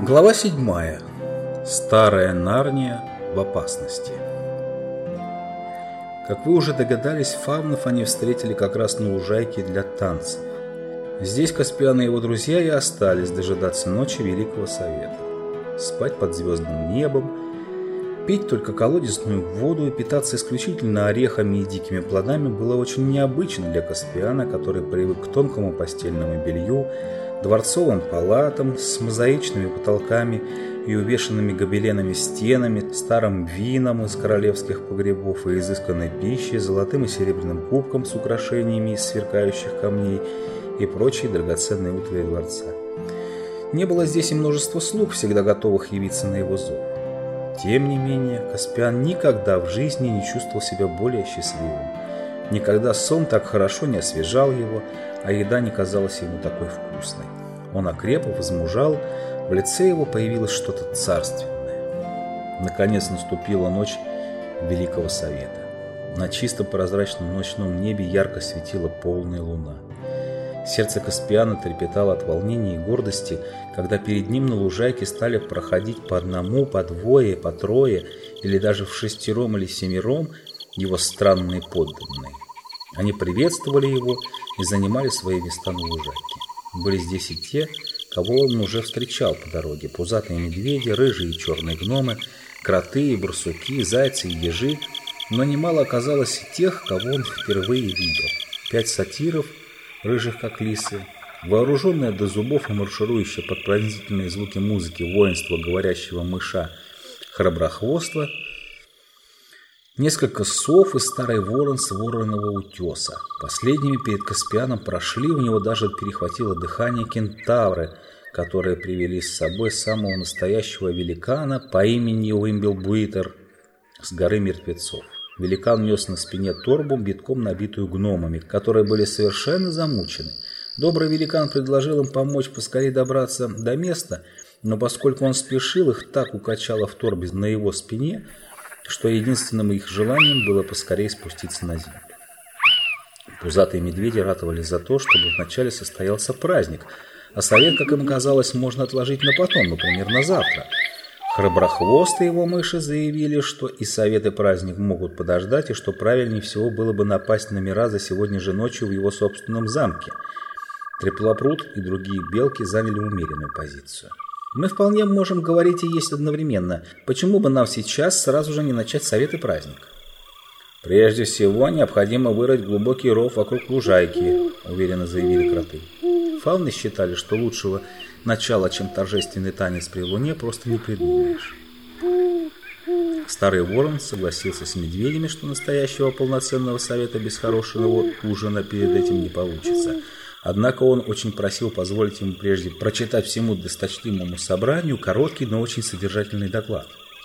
Глава 7. Старая Нарния в опасности. Как вы уже догадались, фавнов они встретили как раз на лужайке для танцев. Здесь Каспиан и его друзья и остались дожидаться ночи Великого Совета. Спать под звездным небом, пить только колодезную воду и питаться исключительно орехами и дикими плодами было очень необычно для Каспиана, который привык к тонкому постельному белью, дворцовым палатам с мозаичными потолками и увешанными гобеленами стенами, старым вином из королевских погребов и изысканной пищей, золотым и серебряным кубком с украшениями из сверкающих камней и прочей драгоценной утвари дворца. Не было здесь и множества слуг, всегда готовых явиться на его зов. Тем не менее, Каспиан никогда в жизни не чувствовал себя более счастливым. Никогда сон так хорошо не освежал его, а еда не казалась ему такой вкусной. Он окреп и возмужал, в лице его появилось что-то царственное. Наконец наступила ночь Великого Совета. На чистом прозрачном ночном небе ярко светила полная луна. Сердце Каспиана трепетало от волнения и гордости, когда перед ним на лужайке стали проходить по одному, по двое, по трое, или даже в шестером или семером его странные подданные. Они приветствовали его и занимали свои места на лужайке. Были здесь и те, кого он уже встречал по дороге: пузатые медведи, рыжие и черные гномы, кроты и барсуки, зайцы и ежи, но немало оказалось и тех, кого он впервые видел. 5 сатиров, рыжих как лисы, вооруженное до зубов и марширующее под пронзительные звуки музыки воинство говорящего мыша храброхвоства, несколько сов и старый ворон с вороного утеса. Последними перед Каспианом прошли, у него даже перехватило дыхание кентавры, которые привели с собой самого настоящего великана по имени Уимблбуитер с горы мертвецов. Великан нес на спине торбу, битком набитую гномами, которые были совершенно замучены. Добрый великан предложил им помочь поскорее добраться до места, но поскольку он спешил, их так укачало в торбе на его спине, что единственным их желанием было поскорее спуститься на землю. Пузатые медведи ратовали за то, чтобы вначале состоялся праздник, а совет, как им казалось, можно отложить на потом, например, на завтра. Храброхвост и его мыши заявили, что и совет, и праздник могут подождать, и что правильнее всего было бы напасть на Мираза сегодня же ночью в его собственном замке. Треплопрут и другие белки заняли умеренную позицию. Мы вполне можем говорить и есть одновременно. Почему бы нам сейчас сразу же не начать совет и праздник? Прежде всего, необходимо вырыть глубокий ров вокруг лужайки, уверенно заявили кроты. Фавны считали, что лучшего начала, чем торжественный танец при луне, просто не придумаешь. Старый ворон согласился с медведями, что настоящего полноценного совета без хорошего ужина перед этим не получится. Однако он очень просил позволить ему прежде прочитать всему досточтимому собранию короткий, но очень содержательный доклад.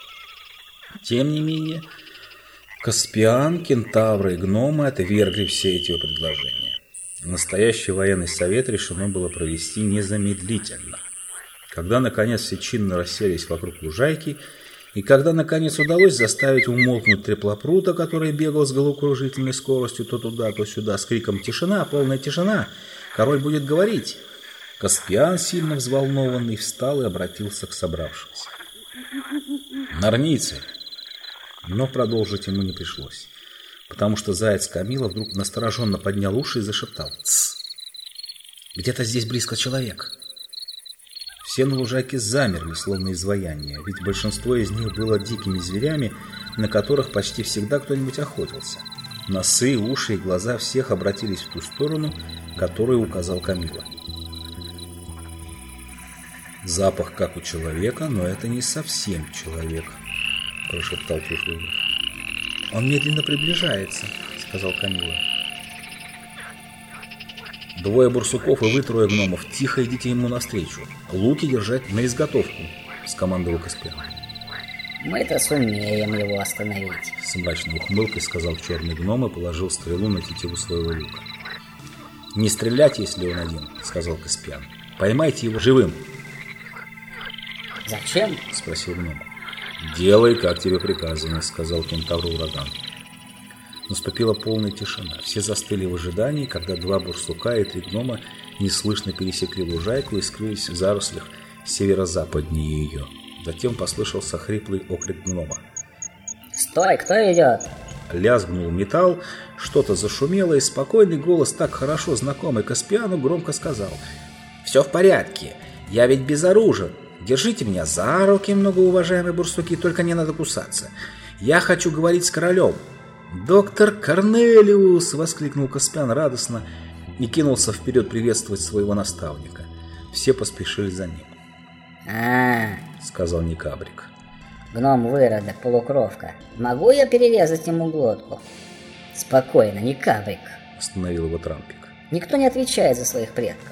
Тем не менее, Каспиан, кентавры и гномы отвергли все эти предложения. Настоящий военный совет решено было провести незамедлительно. Когда, наконец, все чинно расселись вокруг лужайки, и когда, наконец, удалось заставить умолкнуть треплопрута, который бегал с головокружительной скоростью то туда, то сюда, с криком «Тишина! Полная тишина! Король будет говорить!», Каспиан, сильно взволнованный, встал и обратился к собравшимся. «Нарнийцы!» Но продолжить ему не пришлось, потому что заяц Камила вдруг настороженно поднял уши и зашептал: «Тсс! Где-то здесь близко человек!» Все на лужайке замерли, словно изваяния, ведь большинство из них было дикими зверями, на которых почти всегда кто-нибудь охотился. Носы, уши и глаза всех обратились в ту сторону, которую указал Камила. «Запах как у человека, но это не совсем человек», – прошептал Трюфлюгер. «Он медленно приближается», – сказал Камила. «Двое барсуков и вы, 3 гномов, тихо идите ему навстречу. Луки держать на изготовку», – скомандовал Каспиан. «Мы-то сумеем его остановить», – с мрачной ухмылкой сказал черный гном и положил стрелу на тетиву своего лука. «Не стрелять, если он один», – сказал Каспиан. «Поймайте его живым». «Зачем?» – спросил гном. «Делай, как тебе приказано», – сказал кентавр ураган. Наступила полная тишина. Все застыли в ожидании, когда 2 барсука и 3 гнома неслышно пересекли лужайку и скрылись в зарослях северо-западнее ее. Затем послышался хриплый окрик гнома. «Стой, кто идет?» Лязгнул металл, что-то зашумело, и спокойный голос, так хорошо знакомый Каспиану, громко сказал: «Все в порядке, я ведь безоружен. Держите меня за руки, многоуважаемые бурсуки, только не надо кусаться. Я хочу говорить с королем». «Доктор Корнелиус!» — воскликнул Каспиан радостно и кинулся вперед приветствовать своего наставника. Все поспешили за ним. Сказал Никабрик. Гном-выродок, полукровка. Могу я перерезать ему глотку?» «Спокойно, Никабрик», — остановил его Трампик. «Никто не отвечает за своих предков».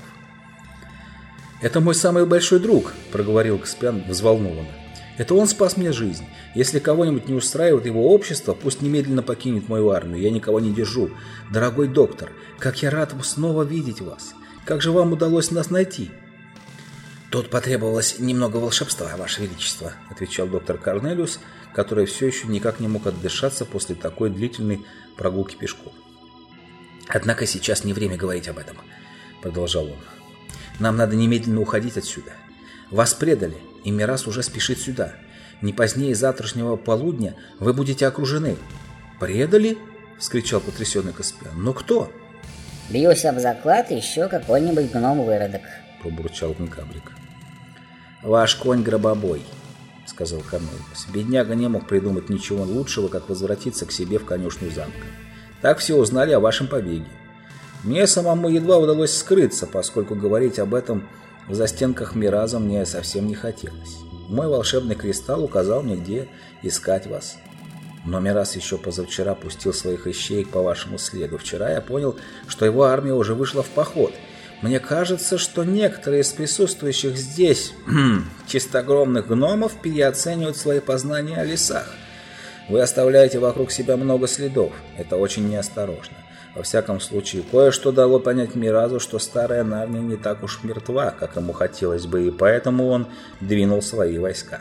«Это мой самый большой друг», — проговорил Каспиан взволнованно. «Это он спас мне жизнь. Если кого-нибудь не устраивает его общество, пусть немедленно покинет мою армию. Я никого не держу. Дорогой доктор, как я рад снова видеть вас. Как же вам удалось нас найти?» «Тут потребовалось немного волшебства, Ваше Величество», — отвечал доктор Корнелиус, который все еще никак не мог отдышаться после такой длительной прогулки пешком. «Однако сейчас не время говорить об этом», — продолжал он. «Нам надо немедленно уходить отсюда. Вас предали, и Мирас уже спешит сюда. Не позднее завтрашнего полудня вы будете окружены». «Предали?» — вскричал потрясенный Каспиан. «Но кто?» «Бьюсь об заклад, еще какой-нибудь гном-выродок», — пробурчал Никабрик. «Ваш конь гробобой», — сказал Корнелиус. «Бедняга не мог придумать ничего лучшего, как возвратиться к себе в конюшню замка. Так все узнали о вашем побеге. Мне самому едва удалось скрыться, поскольку говорить об этом в застенках Мираза мне совсем не хотелось. Мой волшебный кристалл указал мне, где искать вас. Но Мираз еще позавчера пустил своих ищеек по вашему следу. Вчера я понял, что его армия уже вышла в поход. Мне кажется, что некоторые из присутствующих здесь чистогромных гномов переоценивают свои познания о лесах. Вы оставляете вокруг себя много следов. Это очень неосторожно. Во всяком случае, кое-что дало понять Миразу, что старая Нарния не так уж мертва, как ему хотелось бы, и поэтому он двинул свои войска».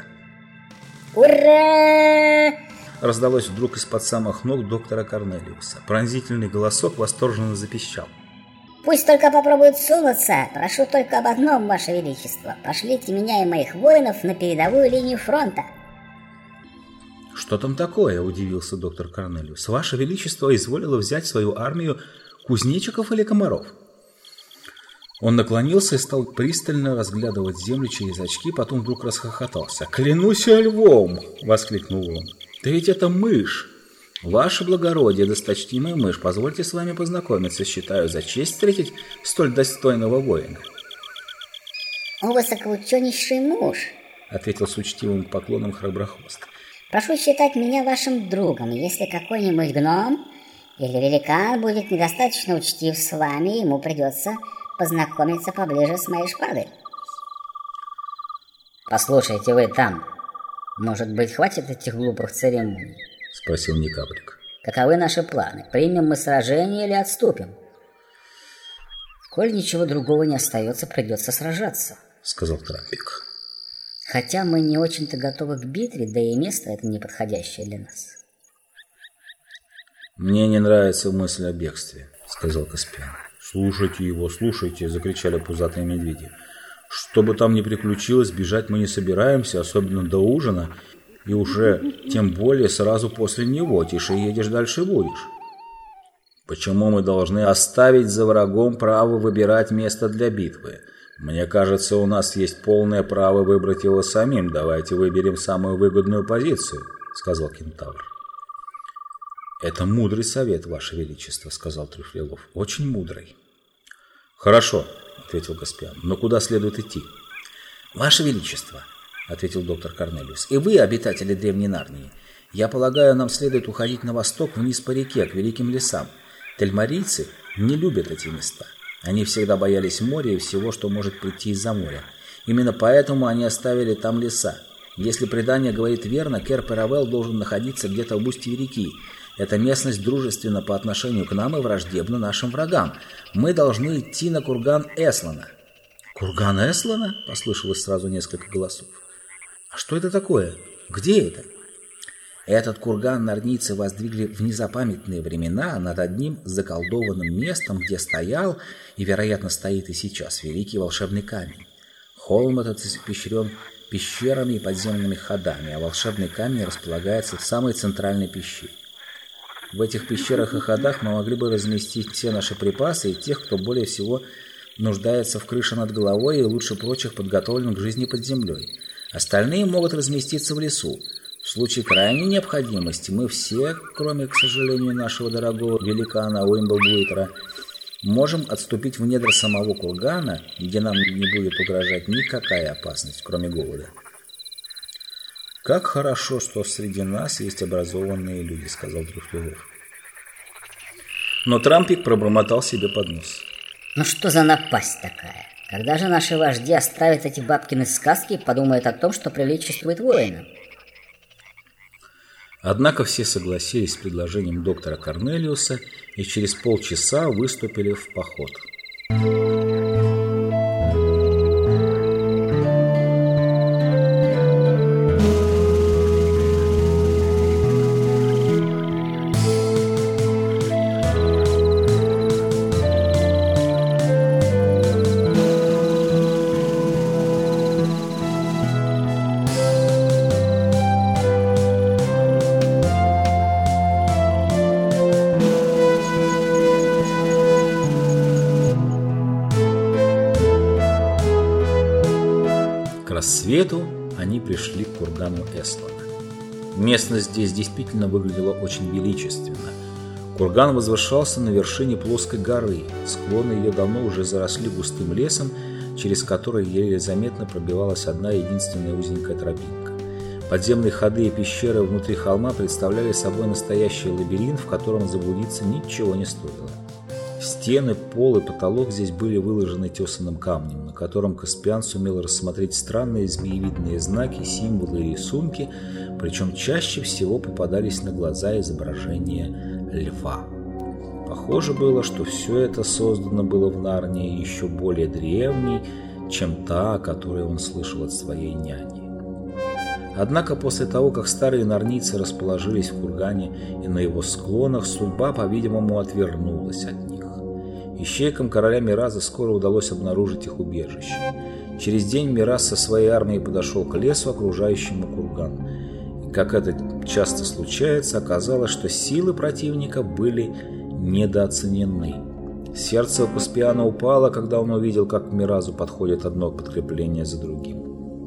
«Ура!» Раздалось вдруг из-под самых ног доктора Корнелиуса. Пронзительный голосок восторженно запищал. «Пусть только попробуют сунуться. Прошу только об одном, Ваше Величество. Пошлите меня и моих воинов на передовую линию фронта». «Что там такое?» – удивился доктор Корнелиус. «Ваше Величество изволило взять свою армию кузнечиков или комаров?» Он наклонился и стал пристально разглядывать землю через очки, потом вдруг расхохотался. «Клянусь львом!» – воскликнул он. «Да ведь это мышь! Ваше благородие, досточтимая мышь, позвольте с вами познакомиться. Считаю за честь встретить столь достойного воина». «О, высокоученейший муж!» – ответил с учтивым поклоном Храброхвост. «Прошу считать меня вашим другом. Если какой-нибудь гном или великан будет недостаточно учтив с вами, ему придется познакомиться поближе с моей шпагой». «Послушайте вы там, может быть, хватит этих глупых церемоний?» — спросил Никабрик. «Каковы наши планы? Примем мы сражение или отступим?» «Коль ничего другого не остается, придется сражаться», — сказал Трампик. «Хотя мы не очень-то готовы к битве, да и место это неподходящее для нас». «Мне не нравится мысль о бегстве», — сказал Каспиан. «Слушайте его, слушайте», — закричали пузатые медведи. «Что бы там ни приключилось, бежать мы не собираемся, особенно до ужина, и уже тем более сразу после него. Тише едешь, дальше будешь». «Почему мы должны оставить за врагом право выбирать место для битвы? Мне кажется, у нас есть полное право выбрать его самим. Давайте выберем самую выгодную позицию», — сказал кентавр. «Это мудрый совет, Ваше Величество», — сказал Трюфлелов. «Очень мудрый». «Хорошо», — ответил Каспиан. «Но куда следует идти?» «Ваше Величество», — ответил доктор Корнелиус, — «и вы, обитатели Древней Нарнии, я полагаю, нам следует уходить на восток вниз по реке, к великим лесам. Тельмарийцы не любят эти места. Они всегда боялись моря и всего, что может прийти из-за моря. Именно поэтому они оставили там леса. Если предание говорит верно, Кер-Перавел должен находиться где-то в устье реки. Эта местность дружественна по отношению к нам и враждебна нашим врагам. Мы должны идти на курган Эслана». «Курган Эслана?» – послышалось сразу несколько голосов. «А что это такое? Где это?» «Этот курган нарнийцы воздвигли в незапамятные времена над одним заколдованным местом, где стоял и, вероятно, стоит и сейчас великий волшебный камень. Холм этот испещрен пещерами и подземными ходами, а волшебный камень располагается в самой центральной пещере. В этих пещерах и ходах мы могли бы разместить все наши припасы и тех, кто более всего нуждается в крыше над головой и лучше прочих подготовлен к жизни под землей. Остальные могут разместиться в лесу. В случае крайней необходимости мы все, кроме, к сожалению, нашего дорогого великана Уимблблуитера, можем отступить в недра самого кургана, где нам не будет угрожать никакая опасность, кроме голода. «Как хорошо, что среди нас есть образованные люди», — сказал Трюфелев. Но Трампик пробормотал себе под нос. Ну что за напасть такая? Когда же наши вожди оставят эти бабкины сказки и подумают о том, что приличествует воинам? Однако все согласились с предложением доктора Корнелиуса и через полчаса выступили в поход. К рассвету они пришли к кургану Эслана. Местность здесь действительно выглядела очень величественно. Курган возвышался на вершине плоской горы. Склоны ее давно уже заросли густым лесом, через который еле заметно пробивалась одна единственная узенькая тропинка. Подземные ходы и пещеры внутри холма представляли собой настоящий лабиринт, в котором заблудиться ничего не стоило. Стены, пол и потолок здесь были выложены тесаным камнем, на котором Каспиан сумел рассмотреть странные змеевидные знаки, символы и рисунки, причем чаще всего попадались на глаза изображения льва. Похоже было, что все это создано было в Нарнии еще более древней, чем та, о которой он слышал от своей няни. Однако после того, как старые нарнийцы расположились в кургане и на его склонах, судьба, по-видимому, отвернулась от них. Ищейкам короля Мираза скоро удалось обнаружить их убежище. Через день Мираз со своей армией подошел к лесу, окружающему курган. И, как это часто случается, оказалось, что силы противника были недооценены. Сердце у Каспиана упало, когда он увидел, как к Миразу подходит одно подкрепление за другим.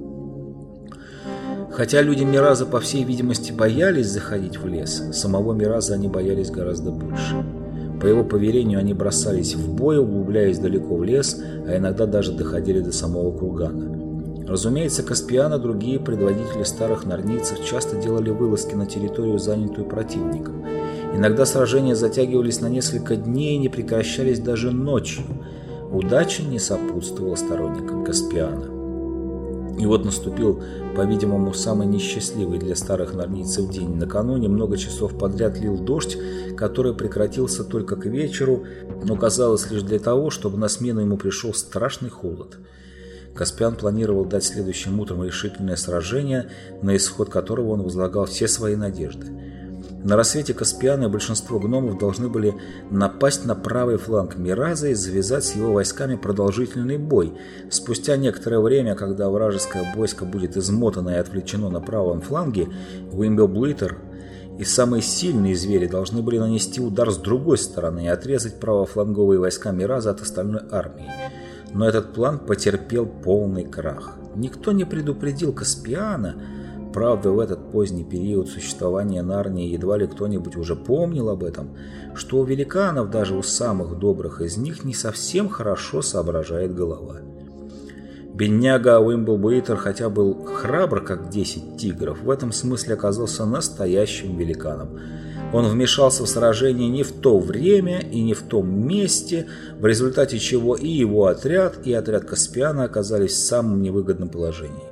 Хотя люди Мираза, по всей видимости, боялись заходить в лес, самого Мираза они боялись гораздо больше. По его повелению они бросались в бой, углубляясь далеко в лес, а иногда даже доходили до самого кургана. Разумеется, Каспиан и другие предводители старых нарнийцев часто делали вылазки на территорию, занятую противником. Иногда сражения затягивались на несколько дней и не прекращались даже ночью. Удача не сопутствовала сторонникам Каспиана. И вот наступил, по-видимому, самый несчастливый для старых нарнийцев день. Накануне много часов подряд лил дождь, который прекратился только к вечеру, но казалось лишь для того, чтобы на смену ему пришел страшный холод. Каспиан планировал дать следующим утром решительное сражение, на исход которого он возлагал все свои надежды. На рассвете Каспиан и большинство гномов должны были напасть на правый фланг Мираза и завязать с его войсками продолжительный бой. Спустя некоторое время, когда вражеское войско будет измотано и отвлечено на правом фланге, Уимблблуитер и самые сильные звери должны были нанести удар с другой стороны и отрезать правофланговые войска Мираза от остальной армии. Но этот план потерпел полный крах. Никто не предупредил Каспиана. Правда, в этот поздний период существования Нарнии едва ли кто-нибудь уже помнил об этом, что у великанов, даже у самых добрых из них, не совсем хорошо соображает голова. Бедняга Уимблблуитер, хотя был храбр, как 10 тигров, в этом смысле оказался настоящим великаном. Он вмешался в сражение не в то время и не в том месте, в результате чего и его отряд, и отряд Каспиана оказались в самом невыгодном положении.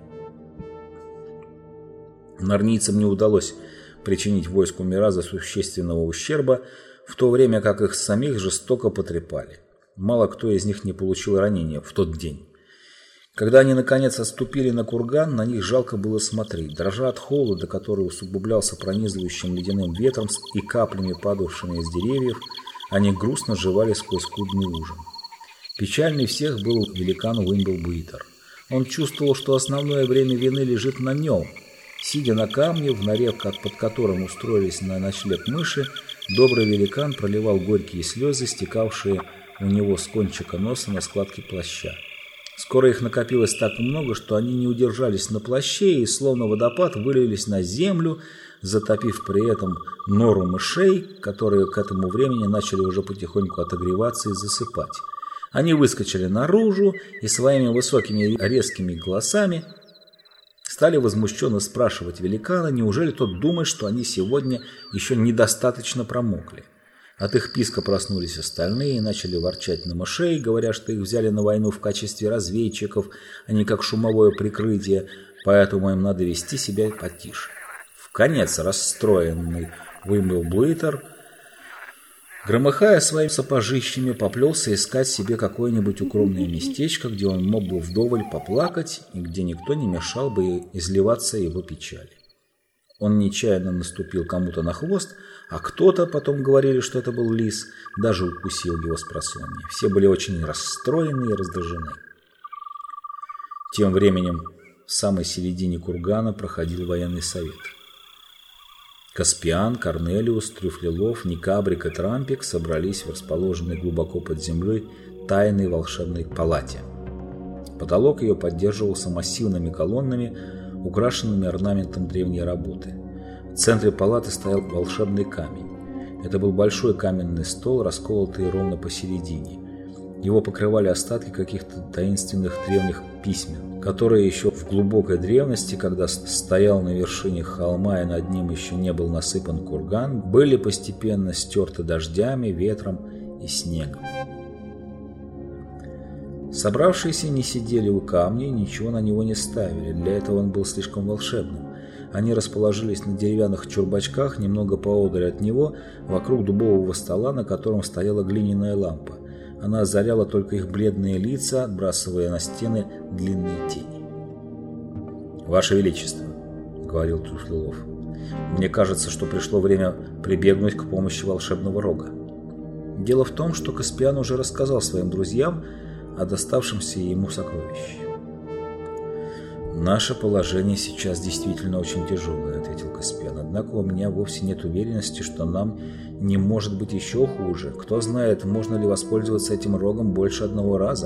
Нарнийцам не удалось причинить войску Мираза существенного ущерба, в то время как их самих жестоко потрепали. Мало кто из них не получил ранения в тот день. Когда они наконец отступили на курган, на них жалко было смотреть. Дрожа от холода, который усугублялся пронизывающим ледяным ветром и каплями, падавшими из деревьев, они грустно жевали сквозь скудный ужин. Печальней всех был великан Уимблблуитер. Он чувствовал, что основное бремя вины лежит на нем. Сидя на камне, в норе, под которым устроились на ночлег мыши, добрый великан проливал горькие слезы, стекавшие у него с кончика носа на складки плаща. Скоро их накопилось так много, что они не удержались на плаще и, словно водопад, вылились на землю, затопив при этом нору мышей, которые к этому времени начали уже потихоньку отогреваться и засыпать. Они выскочили наружу и своими высокими резкими голосами стали возмущенно спрашивать великана, неужели тот думает, что они сегодня еще недостаточно промокли. От их писка проснулись остальные и начали ворчать на мышей, говоря, что их взяли на войну в качестве разведчиков, а не как шумовое прикрытие, поэтому им надо вести себя потише. Вконец расстроенный Вимблблитер, громыхая своими сапожищами, поплелся искать себе какое-нибудь укромное местечко, где он мог бы вдоволь поплакать и где никто не мешал бы изливаться его печали. Он нечаянно наступил кому-то на хвост, а кто-то, потом говорили, что это был лис, даже укусил его спросонья. Все были очень расстроены и раздражены. Тем временем в самой середине кургана проходил военный совет. Каспиан, Корнелиус, Трюфлелов, Никабрик и Трампик собрались в расположенной глубоко под землей тайной волшебной палате. Потолок ее поддерживался массивными колоннами, украшенными орнаментом древней работы. В центре палаты стоял волшебный камень. Это был большой каменный стол, расколотый ровно посередине. Его покрывали остатки каких-то таинственных древних письмен, которые еще в глубокой древности, когда стоял на вершине холма и над ним еще не был насыпан курган, были постепенно стерты дождями, ветром и снегом. Собравшиеся не сидели у камня и ничего на него не ставили, для этого он был слишком волшебным. Они расположились на деревянных чурбачках немного поодаль от него, вокруг дубового стола, на котором стояла глиняная лампа. Она озаряла только их бледные лица, отбрасывая на стены длинные тени. «Ваше Величество», — говорил Трюфлелов, — «мне кажется, что пришло время прибегнуть к помощи волшебного рога». Дело в том, что Каспиан уже рассказал своим друзьям о доставшемся ему сокровище. «Наше положение сейчас действительно очень тяжелое», — ответил Каспиан. «Однако у меня вовсе нет уверенности, что нам не может быть еще хуже. Кто знает, можно ли воспользоваться этим рогом больше одного раза».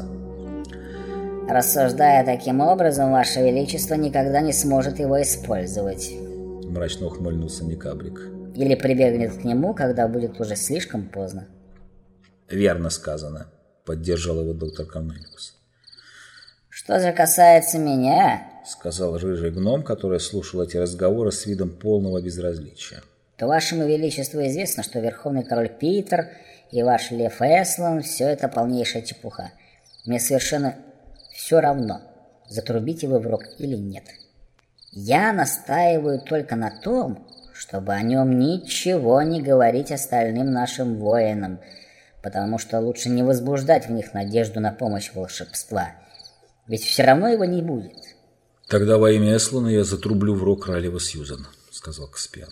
«Рассуждая таким образом, Ваше Величество никогда не сможет его использовать», — мрачно ухмыльнулся Никабрик. «Или прибегнет к нему, когда будет уже слишком поздно». «Верно сказано», — поддержал его доктор Корнелиус. «Что же касается меня, — сказал рыжий гном, который слушал эти разговоры с видом полного безразличия, — то Вашему Величеству известно, что Верховный Король Питер и ваш Лев Эслан — все это полнейшая чепуха. Мне совершенно все равно, затрубите вы в рог или нет. Я настаиваю только на том, чтобы о нем ничего не говорить остальным нашим воинам, потому что лучше не возбуждать в них надежду на помощь волшебства. Ведь все равно его не будет». «Тогда во имя Эслана я затрублю в рог королевы Сьюзан», — сказал Каспиан.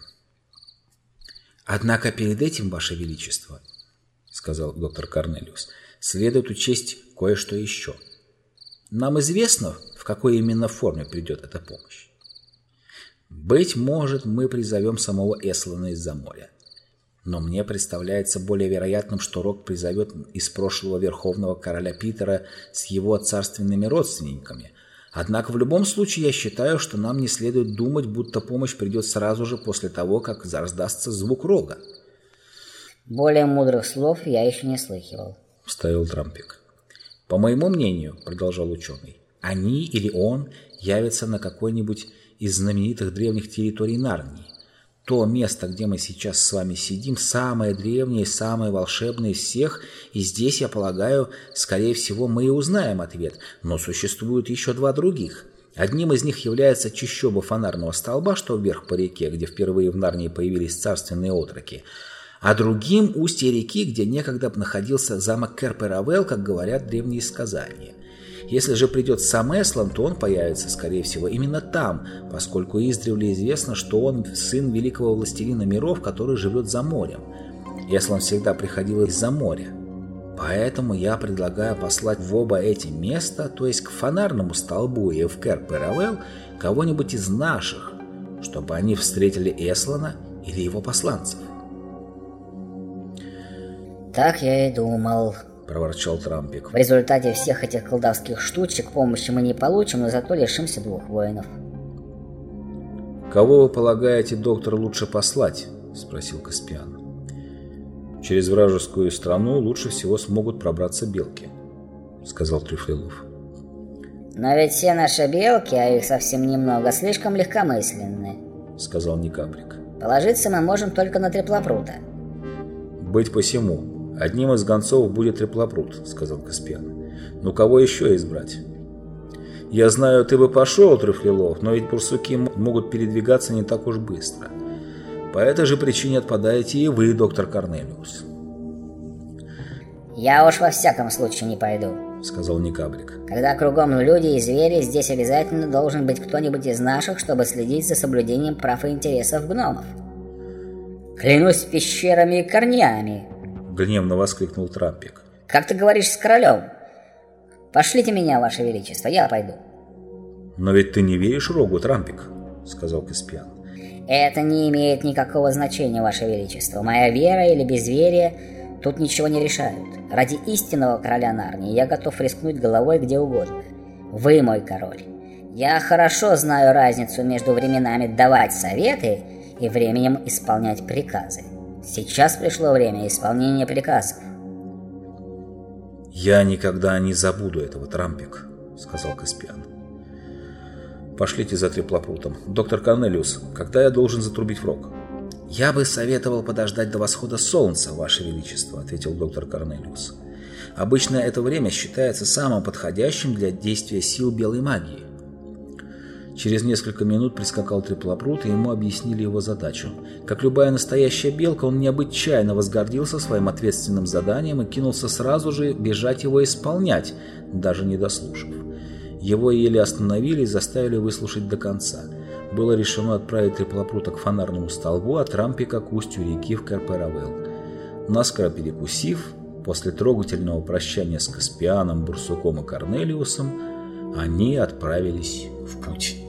«Однако перед этим, Ваше Величество, — сказал доктор Корнелиус, — следует учесть кое-что еще. Нам известно, в какой именно форме придет эта помощь. Быть может, мы призовем самого Эслана из-за моря. Но мне представляется более вероятным, что рог призовет из прошлого Верховного Короля Питера с его царственными родственниками. Однако в любом случае я считаю, что нам не следует думать, будто помощь придет сразу же после того, как раздастся звук рога». «Более мудрых слов я еще не слыхивал», — вставил Трампик. «По моему мнению, — продолжал ученый, — они или он явятся на какой-нибудь из знаменитых древних территорий Нарнии. То место, где мы сейчас с вами сидим, самое древнее и самое волшебное из всех, и здесь, я полагаю, скорее всего, мы и узнаем ответ, но существуют еще два других. Одним из них является чащоба фонарного столба, что вверх по реке, где впервые в Нарнии появились царственные отроки, а другим — устье реки, где некогда находился замок Кэр-Паравелл, как говорят древние сказания. Если же придет сам Эслан, то он появится, скорее всего, именно там, поскольку издревле известно, что он сын великого властелина миров, который живет за морем. Эслан всегда приходил из-за моря. Поэтому я предлагаю послать в оба эти места, то есть к фонарному столбу и в Кэр-Паравелл, кого-нибудь из наших, чтобы они встретили Эслана или его посланцев. Так я и думал, проворчал Трампик. В результате всех этих колдовских штучек помощи мы не получим, но зато лишимся 2 воинов. Кого вы полагаете, доктор, лучше послать? Спросил Каспиан. Через вражескую страну лучше всего смогут пробраться белки, сказал Трюфлелов. Но ведь все наши белки, а их совсем немного, слишком легкомысленны, сказал Никабрик. Положиться мы можем только на Треплопрута. Быть посему. Одним из гонцов будет Треплопрут, сказал Каспиан. Но кого еще избрать? Я знаю, ты бы пошел, Трюфлелов, но ведь бурсуки могут передвигаться не так уж быстро. По этой же причине отпадаете и вы, доктор Корнелиус. Я уж во всяком случае не пойду, сказал Никабрик. Когда кругом люди и звери, здесь обязательно должен быть кто-нибудь из наших, чтобы следить за соблюдением прав и интересов гномов. Клянусь пещерами и корнями, гневно воскликнул Трампик. Как ты говоришь с королем? Пошлите меня, ваше величество, я пойду. Но ведь ты не веришь Рогу, Трампик, сказал Каспиан. Это не имеет никакого значения, ваше величество. Моя вера или безверие тут ничего не решают. Ради истинного короля Нарнии я готов рискнуть головой где угодно. Вы мой король. Я хорошо знаю разницу между временами давать советы и временем исполнять приказы. Сейчас пришло время исполнения приказов. Я никогда не забуду этого, Трампик, сказал Каспиан. Пошлите за Треплопрутом. Доктор Корнелиус, когда я должен затрубить в рог? Я бы советовал подождать до восхода солнца, ваше величество, ответил доктор Корнелиус. Обычно это время считается самым подходящим для действия сил белой магии. Через несколько минут прискакал Треплопрут, и ему объяснили его задачу. Как любая настоящая белка, он необычайно возгордился своим ответственным заданием и кинулся сразу же бежать его исполнять, даже не дослушав. Его еле остановили и заставили выслушать до конца. Было решено отправить Треплопрута к фонарному столбу, а Трампика к устью реки в Кэр-Паравелл. Наскоро перекусив, после трогательного прощания с Каспианом, Бурсуком и Корнелиусом, они отправились в путь.